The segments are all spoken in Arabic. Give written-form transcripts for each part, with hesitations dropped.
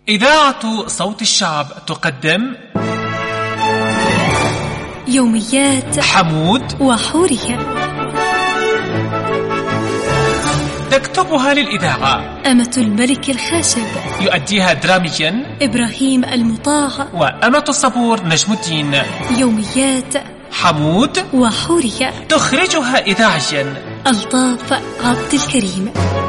إذاعة صوت الشعب تقدم يوميات حمود وحورية، تكتبها للإذاعة أمة الملك الخاشب، يؤديها دراميا إبراهيم المطاع، وأمة الصبور نجم الدين. يوميات حمود وحورية، تخرجها إذاعيا ألطاف عبد الكريم.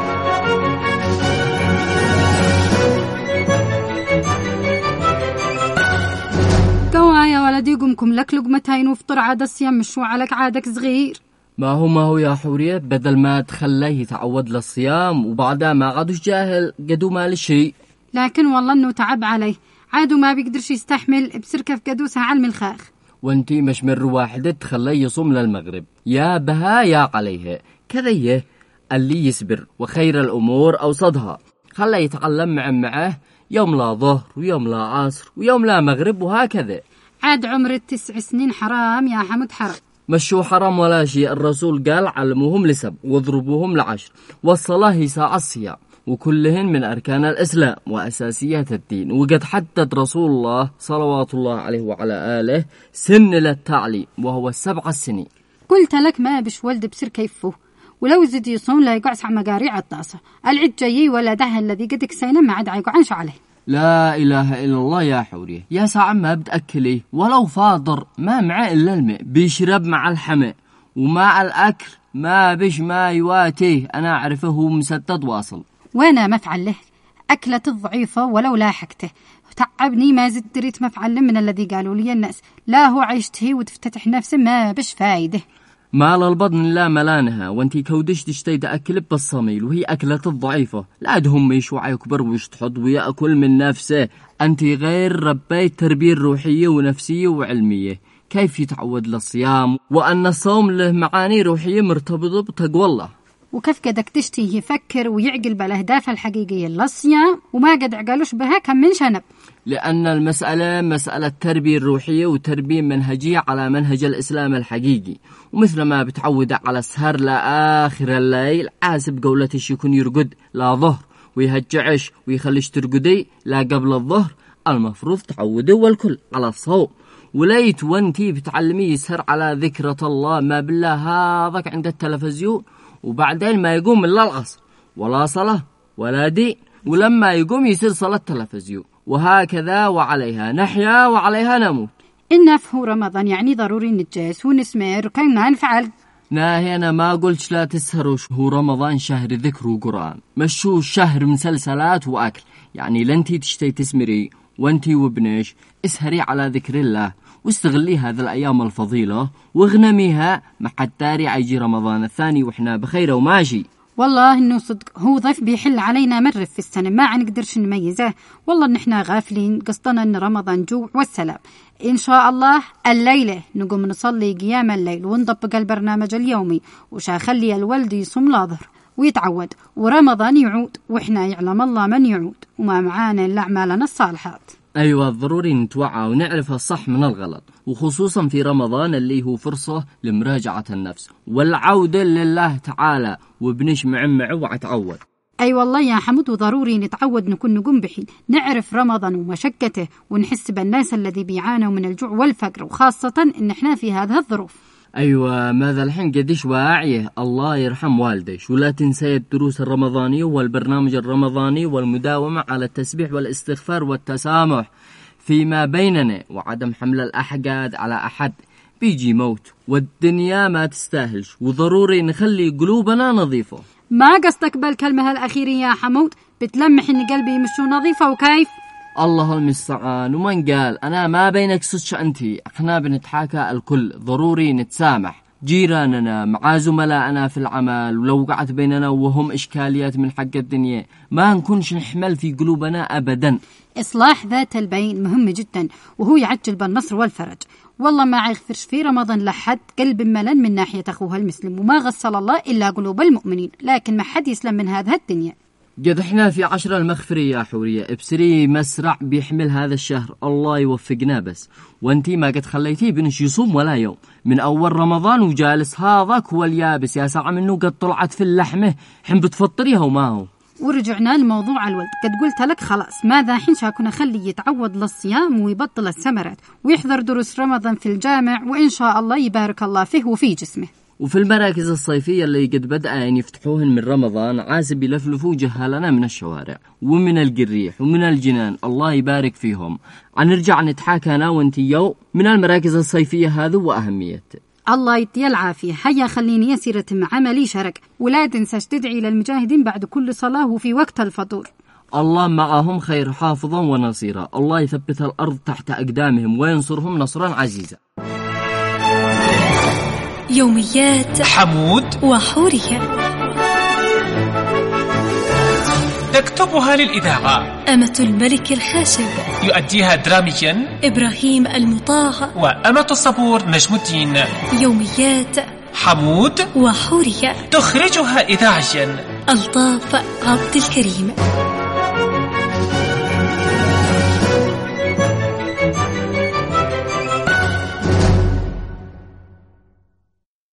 كوا يا ولدي قمكم لك لقمتين وفطر عاد الصيام مشو عليك عادك صغير. ما هو يا حورية، بدل ما تخليه يتعود للصيام وبعدها ما عادوش جاهل قدو مال شيء. لكن والله انه تعب عليه، عادو ما بيقدرش يستحمل بسركة في قدوسها على الملخاخ. وانتي مش مرة واحدة تخليه يصوم للمغرب، يا بها يا عليها كذيه. اللي يصبر وخير الأمور أوسطها، خليه يتعلم معه يوم لا ظهر ويوم لا عصر ويوم لا مغرب وهكذا. عاد عمر 9 سنين حرام يا حمد، حرام. مشو حرام ولا شيء، الرسول قال علموهم لسب واضربوهم ل10، والصلاة هي ساعة الصيام، وكلهن من أركان الإسلام وأساسيات الدين. وقد حدد رسول الله صلوات الله عليه وعلى آله سن للتعليم وهو 7 سنين. قلت لك ما بش ولد بسر كيفه، ولو زد يصوم لا يقعس على مقاريع الطاسة. العد جاي ولا ده الذي قدك سينا ما عاد يقعنش عليه. لا إله إلا الله يا حوريه، يا ساعة ما بتأكلي ولو فاضر ما معه إلا الماء، بيشرب مع الحماء ومع الأكل ما بش ما يواتيه. أنا أعرفه مسدد واصل. وانا مفعل له أكلة الضعيفة ولو لاحقته، تعبني ما زدت دريت مفعل من الذي قالوا لي الناس. لا هو عيشته وتفتتح نفسه ما بش فايده. مال البطن لا ملانها، وانتي كودش تشتي تأكل بالصميل وهي أكلة الضعيفة. لا دهم يشوع يكبر ويشتحض ويأكل من نفسه. انتي غير ربيت تربية روحية ونفسية وعلمية. كيف يتعود للصيام وأن الصوم له معاني روحية مرتبطة بتقوى الله. وكيف قدك تشتي يفكر ويعقل بالأهداف الحقيقية للصيام وما قد عقلوش بها كم من شنب. لأن المسألة مسألة تربية روحية وتربية منهجية على منهج الإسلام الحقيقي. ومثل ما بتعود على السهر لآخر الليل، عاسب قولتش يكون يرقد لا ظهر ويهجعش ويخليش ترقدي لا قبل الظهر. المفروض تعودي والكل على الصوم. وليت وانتي بتعلمي يسهر على ذكرة الله، ما بالله هذاك عند التلفزيون، وبعدين ما يقوم إلا العصر ولا صلاة ولا دين، ولما يقوم يصير صلاة تلفزيون. وهكذا وعليها نحيا وعليها نموت. إن في رمضان يعني ضروري نتجاس ونسمر وكيف نفعل. ناهي أنا ما قلتش لا تسهروا، هو رمضان شهر ذكر وقرآن، مشو شهر مسلسلات وأكل. يعني لنتي تشتي تسمري وانتي وابنش اسهري على ذكر الله، واستغلي هذا الأيام الفضيلة واغنميها مع التاري عيجي رمضان الثاني وإحنا بخير وماشي. والله إنه صدق هو ضيف بيحل علينا مرة في السنة ما عنقدرش نميزه. والله إن إحنا غافلين، قصدنا إن رمضان جوع والسلام. إن شاء الله الليلة نقوم نصلي قيام الليل ونطبق البرنامج اليومي، وشاخلي الولد يصوم لا ظهر ويتعود، ورمضان يعود وإحنا يعلم الله من يعود وما معانا إلا أعمالنا الصالحات. أيوة ضروري نتوعى ونعرف الصح من الغلط، وخصوصا في رمضان اللي هو فرصة لمراجعة النفس والعودة لله تعالى، وبنش معمع وعتعود. أي والله يا حمد، وضروري نتعود نكون نقوم بحين نعرف رمضان ومشقته، ونحس بالناس الذي بيعانوا من الجوع والفقر، وخاصة إن إحنا في هذه الظروف. أيوة ماذا الحين قديش واعيه، الله يرحم والديش. ولا تنسي الدروس الرمضانية والبرنامج الرمضاني والمداومة على التسبيح والاستغفار والتسامح فيما بيننا، وعدم حمل الأحقاد على أحد. بيجي موت والدنيا ما تستاهلش، وضروري نخلي قلوبنا نظيفة. ما قصدك بالكلمة الأخيرة يا حمود؟ بتلمح إن قلبي مش نظيفة وكيف؟ الله المستعان. ومن قال أنا ما بينك سوتش أنتي، احنا بنتحاكى الكل، ضروري نتسامح. جيراننا مع زملائنا في العمل، ولو وقعت بيننا وهم إشكاليات من حق الدنيا ما نكونش نحمل في قلوبنا أبدا. إصلاح ذات البين مهم جدا، وهو يعجل بالنصر والفرج. والله ما يغفرش في رمضان لحد قلب ملن من ناحية أخوها المسلم، وما غسل الله إلا قلوب المؤمنين، لكن ما حد يسلم من هذه الدنيا. قد احنا في 10 المغفرية يا حورية، ابسري مسرع بيحمل هذا الشهر، الله يوفقنا بس. وانتي ما قد خليتيه بنش يصوم ولا يوم من أول رمضان وجالس هذاك هو اليابس، يا ساعة منه قد طلعت في اللحمة حين بتفطريها وما هو. ورجعنا لموضوع الولد. قد قلت لك خلاص ماذا حين شاكون أخلي يتعود للصيام ويبطل السمرات ويحضر دروس رمضان في الجامع، وإن شاء الله يبارك الله فيه وفي جسمه. وفي المراكز الصيفية اللي قد بدأ أن يفتحوهن من رمضان عازب يلفلفوا جهالنا من الشوارع ومن القريح ومن الجنان، الله يبارك فيهم. نرجع نتحاكى أنا وانتيو من المراكز الصيفية هذا وأهميته. الله يدي العافية. هيا خليني يسيرة عملي شرك، ولا تنساش تدعي للمجاهدين بعد كل صلاة وفي وقت الفطور. الله معهم خير حافظا ونصيرا، الله يثبت الأرض تحت أقدامهم وينصرهم نصرا عزيزا. يوميات حمود وحورية تكتبها للإذاعة أمة الملك الخاشب، يؤديها دراميا إبراهيم المطاع، وأمة الصبور نجم الدين. يوميات حمود وحورية تخرجها إذاعيا ألطاف عبد الكريم.